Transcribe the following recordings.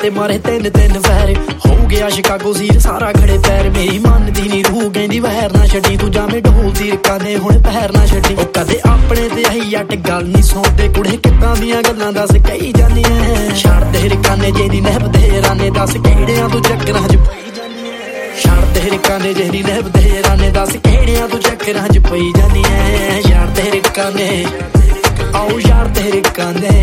ते मारे तीन तीन फैर हो गया शिकागो सीर सारा खड़े पैर मेरी मनदी नी रूह कहंदी वैर ना छड्डी तू जाਵੇਂ ढोल ਦੀ ਰਕਾਨੇ हुण पैर ना छड्डी ओ कदे अपने ते आई जट गल नी सुणदे कुड़े किदां ਦੀਆਂ ਗੱਲਾਂ ਦੱਸ ਕਹੀ ਜਾਨੀ ਐ ਛੱਡ ਦੇ ਰਕਾਨੇ ਜੇ ਨੀ ਨਹਿਬਦੇ ਰਾਨੇ ਦੱਸ ਕਿਹੜਿਆਂ ਤੂੰ ਚੱਕਰਾਂ 'ਚ ਪਈ ਜਾਨੀ ਐ ਛੱਡ ਦੇ ਰਕਾਨੇ ਜੇ ਨੀ ਨਹਿਬਦੇ ਰਾਨੇ ਦੱਸ ਕਿਹੜਿਆਂ ਤੂੰ ਚੱਕਰਾਂ 'ਚ ਪਈ ਜਾਨੀ ਐ ਯਾਰ ਤੇਰੇ ਰਕਾਨੇ ਆਓ ਯਾਰ ਤੇਰੇ ਰਕਾਨੇ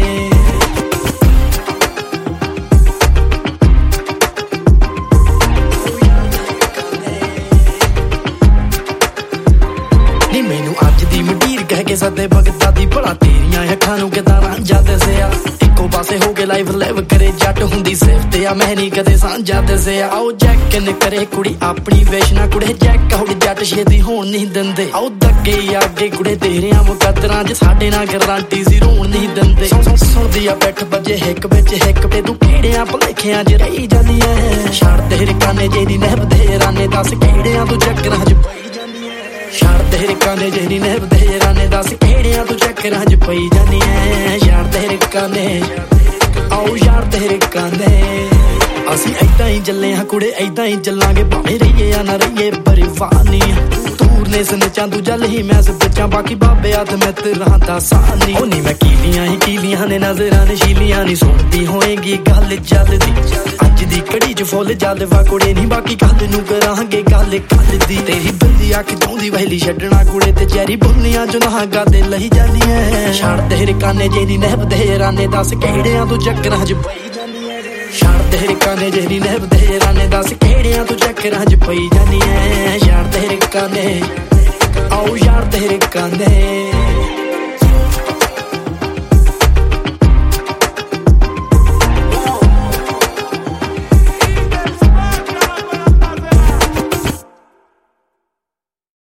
ਮੈਨੂੰ ਅੱਜ ਦੀ ਮੰਡੀਰ ਕਹਿ ਕੇ ਸੱਦੇ ਭਗਤਾਂ ਦੀ ਭਲਾ ਤੇਰੀਆਂ ਅੱਖਾਂ ਨੂੰ ਕਿਦਾਂ ਰਾਂਝਾ ਦਸਿਆ ਇੱਕੋ ਪਾਸੇ ਹੋ ਕੇ ਲਾਈਫ ਲਿਵ ਕਰੇ ਜੱਟ ਹੁੰਦੀ ਸਿਫਤ ਆ ਮੈਂ ਨਹੀਂ ਕਦੇ ਸਾਂਝਾ ਦਸਿਆ ਆਓ ਜੈਕ ਨ ਕਰੇ ਕੁੜੀ ਆਪਣੀ ਵਿਸ਼ ਨਾ ਕੁੜੇ ਜੈਕ ਹੋ ਜੱਟ ਛੇਤੀ ਹੋਣ ਨਹੀਂ ਦਿੰਦੇ ਆਓ ਦੱਗੇ ਅੱਗੇ ਕੁੜੇ ਤੇਰਿਆਂ ਮੁਕੱਦਰਾਂ 'ਚ ਸਾਡੇ ਨਾਲ ਗਰੰਟੀ ਸੀ ਰੋਣ ਨਹੀਂ ਦਿੰਦੇ ਸੁਣਦੀ ਆ ਬੈਠ ਵੱਜੇ ਹਿੱਕ ਵਿੱਚ ਹਿੱਕ ਤੇ ਤੂੰ ਕਿਹੜਿਆਂ ਭਲੇਖਿਆਂ 'ਚ ਰਹੀ ਜਾਂਦੀ ਐ ਛੱਡ ਦੇ ਰਕਾਨੇ ਜੇ ਨੀ ਨਹਿਬਦੇ ਰਾਨੇ ਦੱਸ ਕਿਹੜਿਆਂ ਤੂੰ ਚੱਕਰਾਂ 'ਚ ਛੱਡ ਦੇ ਰਕਾਨੇ ਜੇ ਨੀ ਨਹਿਬਦੇ ਰਾਨੇ ਦੱਸ ਕਿਹੜਿਆਂ ਤੂੰ ਚੱਕਰਾਂ 'ਚ ਪਈ ਜਾਨੀ ਐ ਯਾਰ ਤੇਰੇ ਰਕਾਨੇ ਆਓ ਯਾਰ ਤੇਰੇ ਰਕਾਨੇ ਅਸੀਂ ਏਦਾਂ ਹੀ ਚੱਲੇ ਹਾਂ ਕੁੜੇ ਏਦਾਂ ਹੀ ਚੱਲਾਂਗੇ ਭਾਵੇਂ ਰਹੀਏ ਆ ਨਾ ਰਹੀਏ ਪਰਿਵਾਨੀ ਤੂਰ ਨੇ ਸਨਚਾਂ ਤੂੰ ਜਲ ਹੀ ਮੈਂ ਸੱਚਾਂ ਬਾਕੀ ਬਾਬੇ ਹੱਥ ਮੈਂ ਤੇ ਰਹਾਂਦਾ ਸਾਨੀ ਉਹ ਨੀ ਮੈਂ ਕੀਲੀਆਂ ਨੇ ਨਜ਼ਰਾਂ ਨੇ ਸ਼ੀਲੀਆਂ ਨੀ ਸੁਣਦੀ ਹੋਏਗੀ ਗੱਲ ਜਲਦੀ ਅੱਜ ਦੀ ਕੜੀ 'ਚ ਫੁੱਲ ਜਲਵਾ ਕੁੜੇ ਨੀ ਬਾਕੀ ਕੱਲ ਨੂੰ ਕਰਾਂਗੇ ਗੱਲ ਕੱਲ ਦੀ ਤੇਰੀ ਬੰਦੀ ਅੱਖ ਚਾਹੁੰਦੀ ਵਹਿਲੀ ਛੱਡਣਾ ਕੁੜੇ ਤੇ ਚੈਰੀ ਬੁੱਲੀਆਂ 'ਚ ਨਾ ਗਾਦੇ ਲਈ ਜਾਨੀ ਐ ਛੱਡ ਦੇ ਰਕਾਨੇ ਜੇ ਨੀ ਨਹਿਬਦੇ ਰਾਨੇ ਦੱਸ ਕਿਹੜਿਆਂ ਤੂੰ ਚੱਕਰਾਂ 'ਚ ਪਈ ਜਾਨੀ ਐ ਛੱਡ ਦੇ ਰਕਾਨੇ ਜੇ ਨੀ ਨਹਿਬਦੇ ਰਾਨੇ ਦੱਸ ਕਿਹੜਿਆਂ ਤੂੰ ਚੱਕਰਾਂ 'ਚ ਪਈ ਜਾਨੀ ਐ ਯਾਰ ਤੇਰੇ ਰਕਾਨੇ ਆਓ ਯਾਰ ਤੇਰੇ ਰਕਾਨੇ